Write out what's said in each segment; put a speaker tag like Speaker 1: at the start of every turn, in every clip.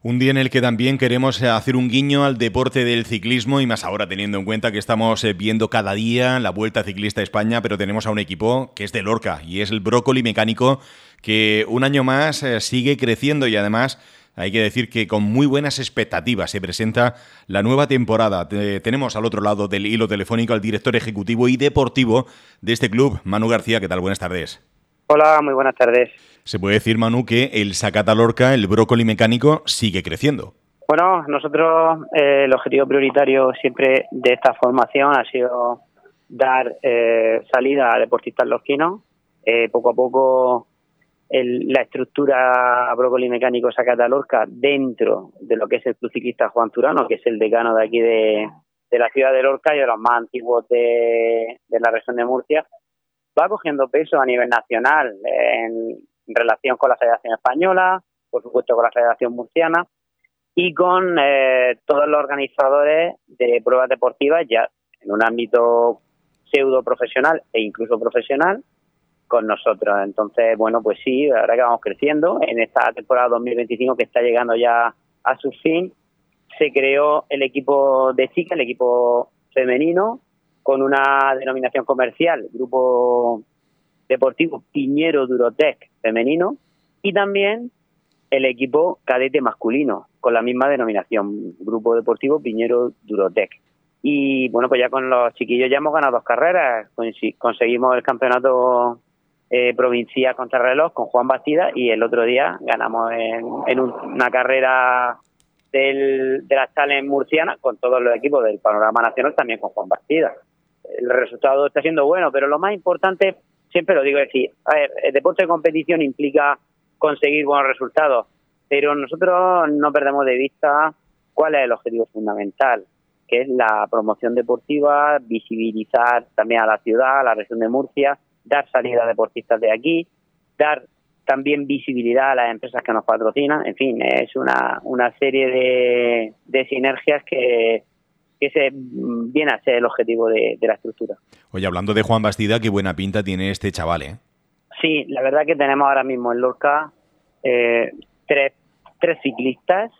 Speaker 1: Un día en el que también queremos hacer un guiño al deporte del ciclismo y más ahora teniendo en cuenta que estamos viendo cada día la Vuelta Ciclista a España, pero tenemos a un equipo que es de Lorca y es el Brócoli Mecánico que un año más sigue creciendo y además hay que decir que con muy buenas expectativas se presenta la nueva temporada. Tenemos al otro lado del hilo telefónico al director ejecutivo y deportivo de este club, Manu García. ¿Qué tal? Buenas tardes.
Speaker 2: Hola, muy buenas tardes.
Speaker 1: Se puede decir, Manu, que el Sakata Lorca, el Brócoli Mecánico, sigue creciendo.
Speaker 2: Bueno, nosotros el objetivo prioritario siempre de esta formación ha sido dar salida a deportistas lorquinos. Poco a poco la estructura Brócoli Mecánico Sakata Lorca dentro de lo que es el Club Ciclista Juan Turano, que es el decano de aquí de la ciudad de Lorca y de los más antiguos de la región de Murcia, va cogiendo peso a nivel nacional en relación con la Federación Española, por supuesto con la Federación Murciana y con todos los organizadores de pruebas deportivas ya en un ámbito pseudo profesional e incluso profesional con nosotros. Entonces, bueno, pues sí, la verdad que vamos creciendo. En esta temporada 2025 que está llegando ya a su fin, se creó el equipo de chicas, el equipo femenino, con una denominación comercial, Grupo Deportivo Piñero Durotec femenino, y también el equipo cadete masculino, con la misma denominación, Grupo Deportivo Piñero Durotec. Y bueno, pues ya con los chiquillos ya hemos ganado 2 carreras, conseguimos el campeonato provincial contrarreloj con Juan Bastida y el otro día ganamos en una carrera de la Challenge murciana con todos los equipos del panorama nacional, también con Juan Bastida. El resultado está siendo bueno, pero lo más importante, siempre lo digo, es decir, a ver, el deporte de competición implica conseguir buenos resultados, pero nosotros no perdemos de vista cuál es el objetivo fundamental, que es la promoción deportiva, visibilizar también a la ciudad, a la región de Murcia, dar salida a deportistas de aquí, dar también visibilidad a las empresas que nos patrocinan. En fin, es una serie de sinergias que se viene a ser el objetivo de la estructura.
Speaker 1: Oye, hablando de Juan Bastida, qué buena pinta tiene este chaval, ¿eh?
Speaker 2: Sí, la verdad que tenemos ahora mismo en Lorca tres ciclistas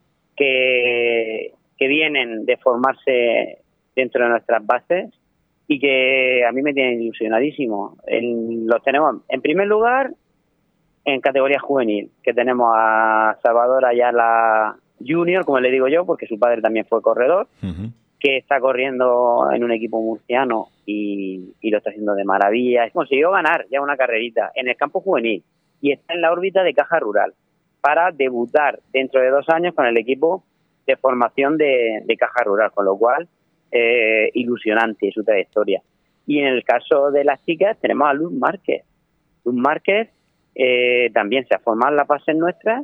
Speaker 2: que vienen de formarse dentro de nuestras bases y que a mí me tienen ilusionadísimo. Los tenemos, en primer lugar, en categoría juvenil, que tenemos a Salvador Ayala Junior, como le digo yo, porque su padre también fue corredor, que está corriendo en un equipo murciano y lo está haciendo de maravilla. Consiguió ganar ya una carrerita en el campo juvenil y está en la órbita de Caja Rural para debutar dentro de 2 años con el equipo de formación de Caja Rural, con lo cual ilusionante su trayectoria. Y en el caso de las chicas tenemos a Luz Márquez. Luz Márquez también se ha formado en las bases nuestras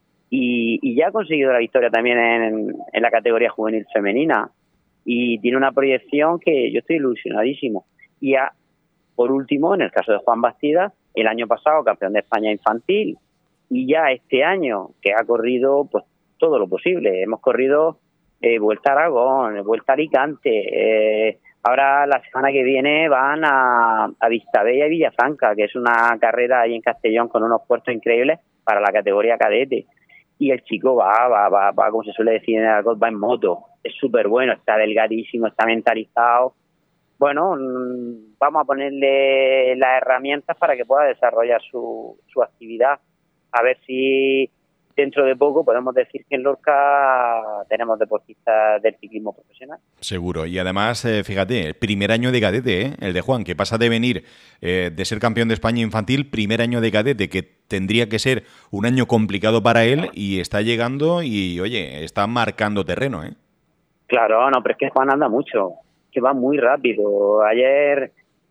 Speaker 2: y ya ha conseguido la victoria también en la categoría juvenil femenina y tiene una proyección que yo estoy ilusionadísimo. Y por último, en el caso de Juan Bastida, el año pasado campeón de España infantil y ya este año que ha corrido pues todo lo posible. Hemos corrido Vuelta a Aragón, Vuelta a Alicante, ahora la semana que viene van a Vistabella y Villafranca, que es una carrera ahí en Castellón con unos puestos increíbles para la categoría cadete. Y el chico va, como se suele decir en el argot, va en moto. Es súper bueno, está delgadísimo, está mentalizado. Bueno, vamos a ponerle las herramientas para que pueda desarrollar su actividad. A ver si dentro de poco podemos decir que en Lorca tenemos deportistas del ciclismo profesional.
Speaker 1: Seguro. Y además, fíjate, el primer año de cadete, ¿eh? El de Juan, que pasa de venir de ser campeón de España infantil, primer año de cadete, que tendría que ser un año complicado para él y está llegando y, oye, está marcando terreno, ¿eh?
Speaker 2: Claro, no, pero es que Juan anda mucho, que va muy rápido. Ayer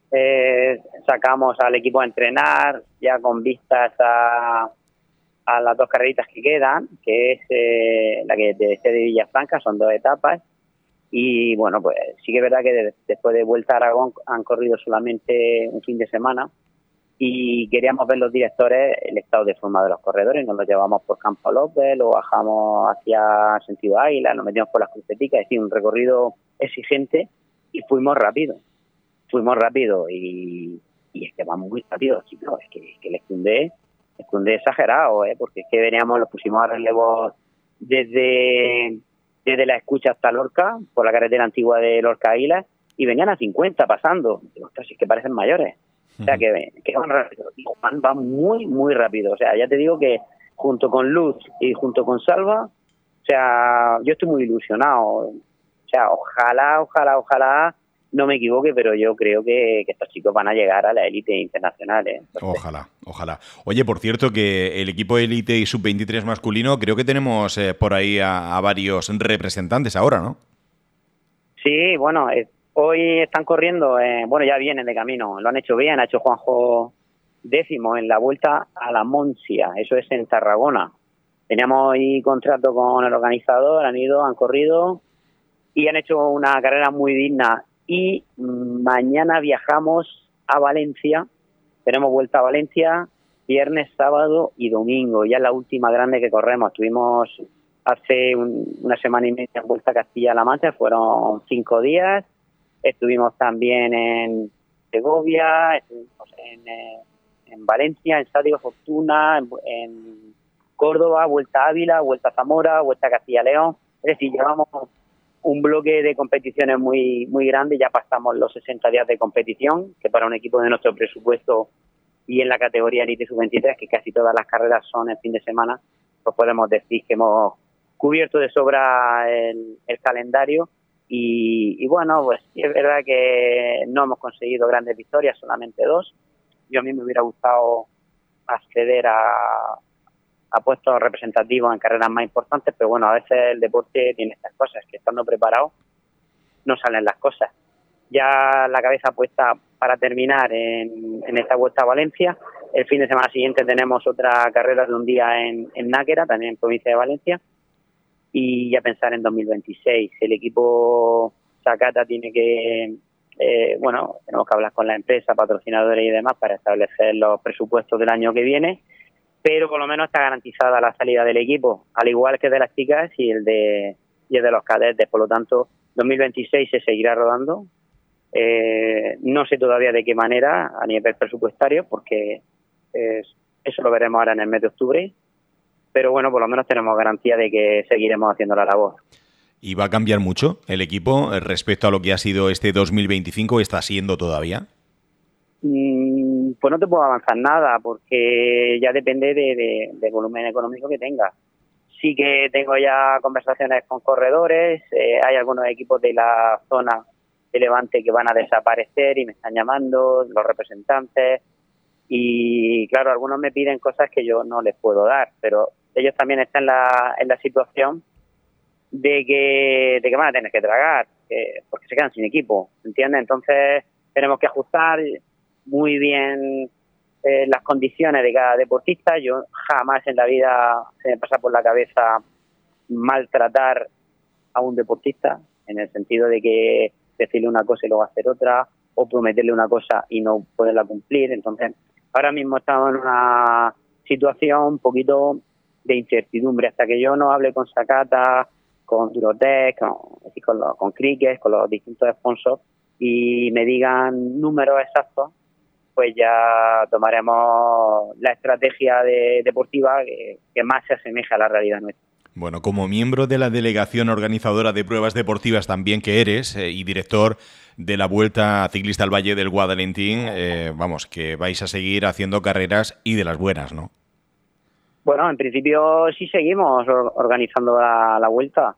Speaker 2: sacamos al equipo a entrenar, ya con vistas a las 2 carreritas que quedan, que es la que de Villafranca, son 2 etapas. Y bueno, pues sí que es verdad que después de Vuelta a Aragón han corrido solamente un fin de semana y queríamos ver los directores el estado de forma de los corredores. Nos los llevamos por Campo López, lo bajamos hacia sentido Águila, nos metimos por las cruceticas, es decir, un recorrido exigente y fuimos rápido y es que vamos muy rápido, chicos. Es que el Escundé exagerado, porque es que veníamos, los pusimos a relevo desde la Escucha hasta Lorca, por la carretera antigua de Lorca Águilas, y venían a 50 pasando. Digo, ostras, es que parecen mayores. O sea, que van rápido. Y Juan va muy, muy rápido. O sea, ya te digo que junto con Luz y junto con Salva, o sea, yo estoy muy ilusionado. O sea, ojalá no me equivoque, pero yo creo que estos chicos van a llegar a la élite internacional. Entonces,
Speaker 1: Ojalá. Oye, por cierto, que el equipo élite y sub-23 masculino, creo que tenemos por ahí a varios representantes ahora, ¿no?
Speaker 2: sí, bueno, hoy están corriendo, bueno, ya vienen de camino, lo han hecho bien, ha hecho Juanjo décimo en la Vuelta a la Moncia, eso es en Tarragona. Teníamos ahí contrato con el organizador, han corrido y han hecho una carrera muy digna. Y mañana viajamos a Valencia, tenemos Vuelta a Valencia, viernes, sábado y domingo, ya es la última grande que corremos. Estuvimos hace una semana y media en Vuelta a Castilla-La Mancha, fueron 5 días. Estuvimos también en Segovia, estuvimos en Valencia, en Sádigo Fortuna, en Córdoba, Vuelta a Ávila, Vuelta a Zamora, Vuelta a Castilla-León. Es decir, llevamos un bloque de competiciones muy, muy grande, ya pasamos los 60 días de competición, que para un equipo de nuestro presupuesto y en la categoría Elite Sub-23, que casi todas las carreras son el fin de semana, pues podemos decir que hemos cubierto de sobra el calendario. Y bueno, pues es verdad que no hemos conseguido grandes victorias, solamente 2. Yo a mí me hubiera gustado acceder a puestos representativos en carreras más importantes, pero bueno, a veces el deporte tiene estas cosas, que estando preparado no salen las cosas. Ya la cabeza puesta para terminar en esta Vuelta a Valencia. El fin de semana siguiente tenemos otra carrera de un día en Náquera, también en provincia de Valencia, y ya pensar en 2026. El equipo Sakata tiene que, bueno, tenemos que hablar con la empresa, patrocinadores y demás para establecer los presupuestos del año que viene, pero por lo menos está garantizada la salida del equipo, al igual que de las chicas y el de los cadetes. Por lo tanto, 2026 se seguirá rodando. No sé todavía de qué manera a nivel presupuestario, porque eso lo veremos ahora en el mes de octubre, pero bueno, por lo menos tenemos garantía de que seguiremos haciendo la labor.
Speaker 1: ¿Y va a cambiar mucho el equipo respecto a lo que ha sido este 2025? ¿Está siendo todavía?
Speaker 2: Pues no te puedo avanzar nada, porque ya depende del volumen económico que tenga. Sí que tengo ya conversaciones con corredores, hay algunos equipos de la zona de Levante que van a desaparecer y me están llamando, los representantes, y claro, algunos me piden cosas que yo no les puedo dar, pero ellos también están en la situación de que van a tener que tragar, porque se quedan sin equipo, ¿entiendes? Entonces tenemos que ajustar muy bien las condiciones de cada deportista. Yo jamás en la vida se me pasa por la cabeza maltratar a un deportista, en el sentido de que decirle una cosa y luego hacer otra, o prometerle una cosa y no poderla cumplir. Entonces, ahora mismo estamos en una situación un poquito de incertidumbre. Hasta que yo no hable con Sakata, con Durotec, con Cricket, con los distintos sponsors, y me digan números exactos, pues ya tomaremos la estrategia deportiva que más se asemeja a la realidad nuestra.
Speaker 1: Bueno, como miembro de la delegación organizadora de pruebas deportivas también que eres y director de la Vuelta Ciclista al Valle del Guadalentín, vamos, que vais a seguir haciendo carreras y de las buenas, ¿no?
Speaker 2: Bueno, en principio sí seguimos organizando la Vuelta.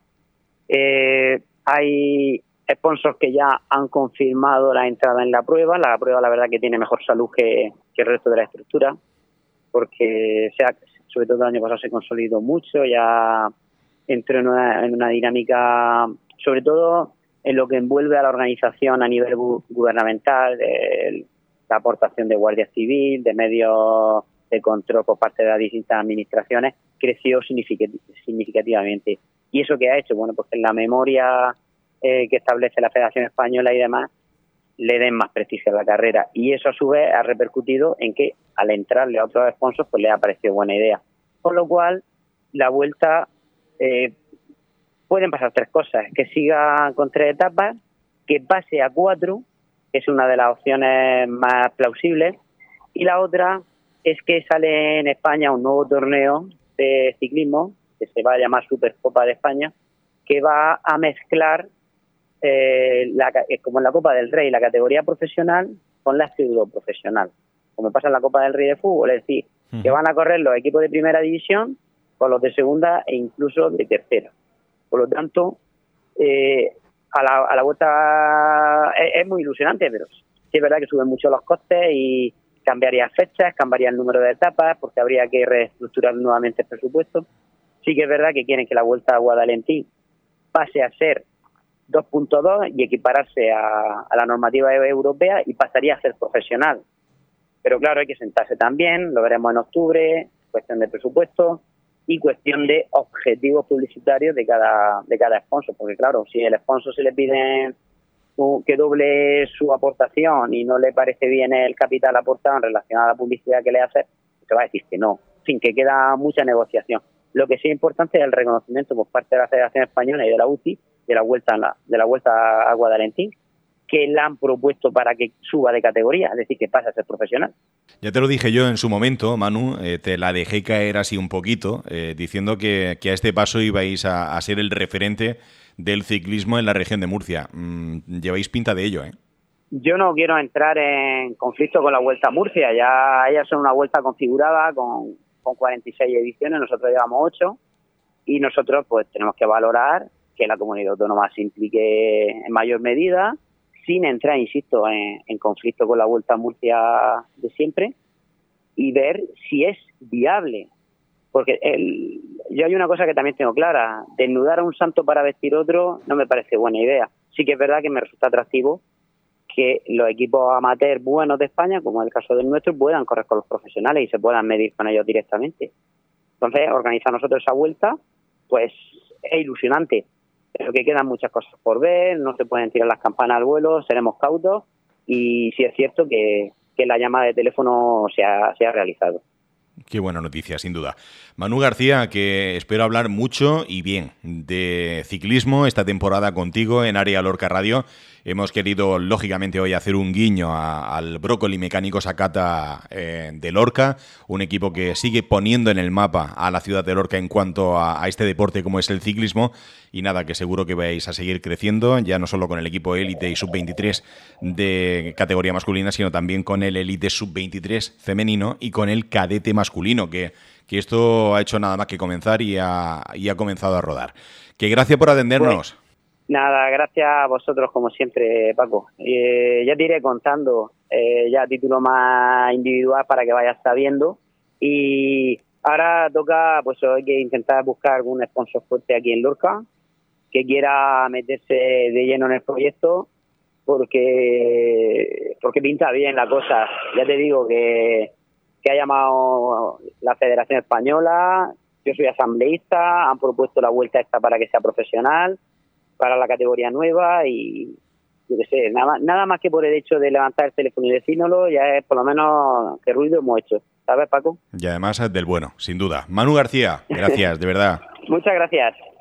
Speaker 2: Hay sponsors que ya han confirmado la entrada en la prueba. La prueba, la verdad, que tiene mejor salud que el resto de la estructura, porque sobre todo el año pasado se consolidó mucho, ya entró en una dinámica, sobre todo en lo que envuelve a la organización a nivel gubernamental, la aportación de Guardia Civil, de medios de control por parte de las distintas administraciones, creció significativamente. ¿Y eso qué ha hecho? Bueno, pues en la memoria que establece la Federación Española y demás, le den más prestigio a la carrera, y eso a su vez ha repercutido en que al entrarle a otros sponsors pues les ha parecido buena idea. Por lo cual la Vuelta pueden pasar 3 cosas: que siga con 3 etapas, que pase a 4, que es una de las opciones más plausibles, y la otra es que sale en España un nuevo torneo de ciclismo que se va a llamar Supercopa de España, que va a mezclar como en la Copa del Rey, la categoría profesional con la pseudo-profesional, como pasa en la Copa del Rey de fútbol, es decir, que van a correr los equipos de primera división con los de segunda e incluso de tercera. Por lo tanto, a la vuelta es muy ilusionante, pero sí es verdad que suben mucho los costes y cambiaría fechas, cambiaría el número de etapas, porque habría que reestructurar nuevamente el presupuesto. Sí que es verdad que quieren que la Vuelta a Guadalentín pase a ser 2.2 y equipararse a la normativa europea y pasaría a ser profesional. Pero claro, hay que sentarse también, lo veremos en octubre, cuestión de presupuesto y cuestión de objetivos publicitarios de cada sponsor, porque claro, si el sponsor se le pide que doble su aportación y no le parece bien el capital aportado en relación a la publicidad que le hace, se va a decir que no. En fin, que queda mucha negociación. Lo que sí es importante es el reconocimiento por parte de la Federación Española y de la UCI de la vuelta a Guadalentín, que la han propuesto para que suba de categoría, es decir, que pase a ser profesional.
Speaker 1: Ya te lo dije yo en su momento, Manu, te la dejé caer así un poquito, diciendo que a este paso ibais a ser el referente del ciclismo en la región de Murcia. Lleváis pinta de ello, ¿eh?
Speaker 2: Yo no quiero entrar en conflicto con la Vuelta a Murcia, ya ellas son una vuelta configurada con 46 ediciones, nosotros llevamos 8 y nosotros pues tenemos que valorar que la comunidad autónoma se implique en mayor medida, sin entrar, insisto, en conflicto con la Vuelta a Murcia de siempre y ver si es viable. Porque yo hay una cosa que también tengo clara, desnudar a un santo para vestir otro no me parece buena idea. Sí que es verdad que me resulta atractivo que los equipos amateurs buenos de España, como es el caso del nuestro, puedan correr con los profesionales y se puedan medir con ellos directamente. Entonces, organizar nosotros esa vuelta, pues es ilusionante. Pero que quedan muchas cosas por ver, no se pueden tirar las campanas al vuelo, seremos cautos y sí es cierto que la llamada de teléfono se ha realizado.
Speaker 1: Qué buena noticia, sin duda. Manu García, que espero hablar mucho y bien de ciclismo esta temporada contigo en Área Lorca Radio. Hemos querido, lógicamente, hoy hacer un guiño al Brócoli Mecánico Sakata de Lorca, un equipo que sigue poniendo en el mapa a la ciudad de Lorca en cuanto a este deporte como es el ciclismo. Y nada, que seguro que vais a seguir creciendo, ya no solo con el equipo élite y sub-23 de categoría masculina, sino también con el élite sub-23 femenino y con el cadete masculino, que esto ha hecho nada más que comenzar y ha comenzado a rodar. Que gracias por atendernos.
Speaker 2: Pues, nada, gracias a vosotros como siempre, Paco. Ya te iré contando ya a título más individual para que vayas sabiendo. Y ahora toca, pues hay que intentar buscar algún sponsor fuerte aquí en Lorca que quiera meterse de lleno en el proyecto porque pinta bien la cosa. Ya te digo que ha llamado la Federación Española, yo soy asambleísta, han propuesto la vuelta esta para que sea profesional, para la categoría nueva y yo qué sé, nada más que por el hecho de levantar el teléfono y decírnoslo, ya es por lo menos qué ruido hemos hecho, ¿sabes, Paco?
Speaker 1: Y además del bueno, sin duda. Manu García, gracias, de verdad.
Speaker 2: Muchas gracias.